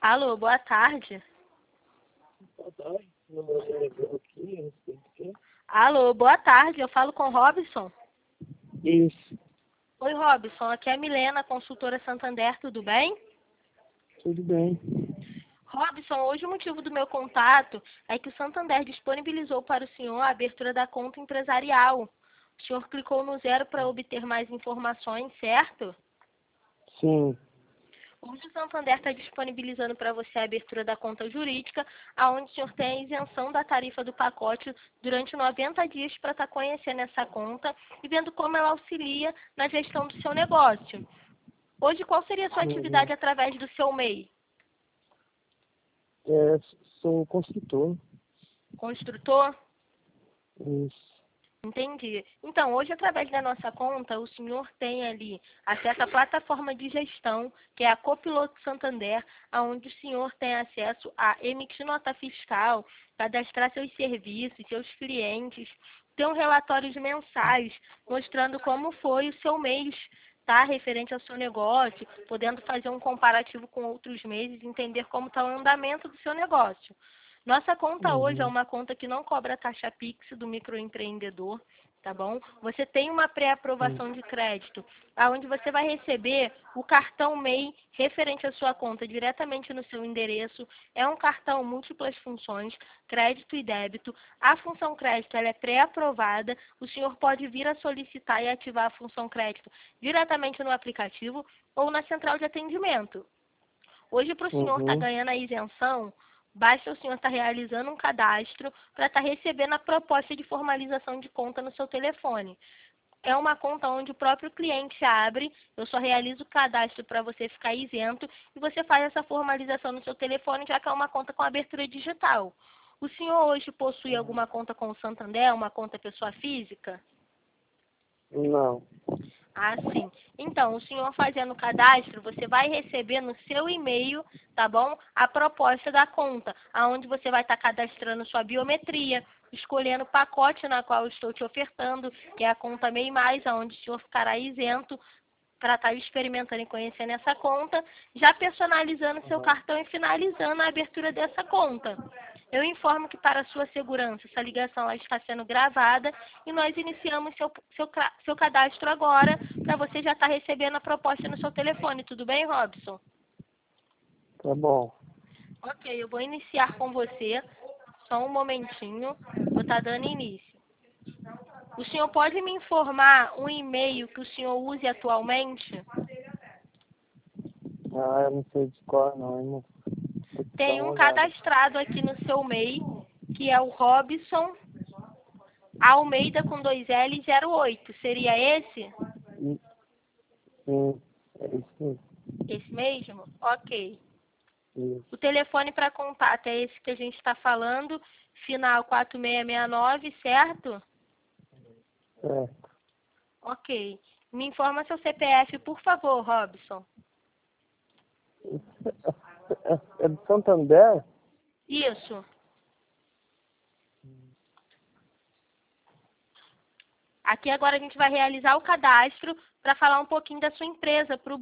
Alô, boa tarde. Boa tarde. Meu nome é aqui, a respeito do quê? Alô, boa tarde. Eu falo com o Robson. Isso, Oi, Robson. Aqui é a Milena, consultora Santander. Tudo bem? tudo bem. Robson, hoje o motivo do meu contato é que o Santander disponibilizou para o senhor a abertura da conta empresarial. O senhor clicou no 0 para obter mais informações, certo? Sim, Hoje o Santander está disponibilizando para você a abertura da conta jurídica, aonde o senhor tem a isenção da tarifa do pacote durante 90 dias para estar conhecendo essa conta e vendo como ela auxilia na gestão do seu negócio. Hoje, qual seria a sua atividade através do seu MEI? é, sou construtor. Construtor? Isso. Entendi. Então, hoje, através da nossa conta, o senhor tem ali acesso à plataforma de gestão, que é a Copiloto Santander, onde o senhor tem acesso a emitir nota fiscal, cadastrar seus serviços, seus clientes, ter relatórios mensais mostrando como foi o seu mês, tá, referente ao seu negócio, podendo fazer um comparativo com outros meses, entender como está o andamento do seu negócio. Nossa conta hoje é uma conta que não cobra taxa Pix do microempreendedor, tá bom? Você tem uma pré-aprovação de crédito, onde você vai receber o cartão MEI referente à sua conta diretamente no seu endereço. É um cartão múltiplas funções, crédito e débito. A função crédito ela é pré-aprovada. O senhor pode vir a solicitar e ativar a função crédito diretamente no aplicativo ou na central de atendimento. Hoje, para o senhor estar ganhando a isenção, basta o senhor estar realizando um cadastro para estar recebendo a proposta de formalização de conta no seu telefone. É uma conta onde o próprio cliente abre, eu só realizo o cadastro para você ficar isento e você faz essa formalização no seu telefone, já que é uma conta com abertura digital. O senhor hoje possui alguma conta com o Santander, uma conta pessoa física? Não. Ah, sim. Então, o senhor fazendo o cadastro, você vai receber no seu e-mail, tá bom? A proposta da conta, aonde você vai estar cadastrando sua biometria, escolhendo o pacote na qual eu estou te ofertando, que é a conta MEI+, aonde o senhor ficará isento para estar experimentando e conhecendo essa conta, já personalizando seu cartão e finalizando a abertura dessa conta. Eu informo que, para sua segurança, essa ligação ela está sendo gravada e nós iniciamos seu cadastro agora, para você já estar recebendo a proposta no seu telefone. Tudo bem, Robson? Tá bom. Ok, eu vou iniciar com você. Só um momentinho. Vou estar dando início. O senhor pode me informar um e-mail que o senhor use atualmente? Ah, eu não sei de cor, não, irmão. Vou te dar Tem uma um olhada. cadastrado aqui no seu MEI, que é o Robson Almeida com 2L08. Seria esse? Sim, é isso mesmo. Esse mesmo? Ok. Isso. O telefone para contato é esse que a gente está falando, final 4669, certo? Certo. Ok. Me informa seu CPF, por favor, Robson. É do Santander? Isso. Aqui agora a gente vai realizar o cadastro para falar um pouquinho da sua empresa, para o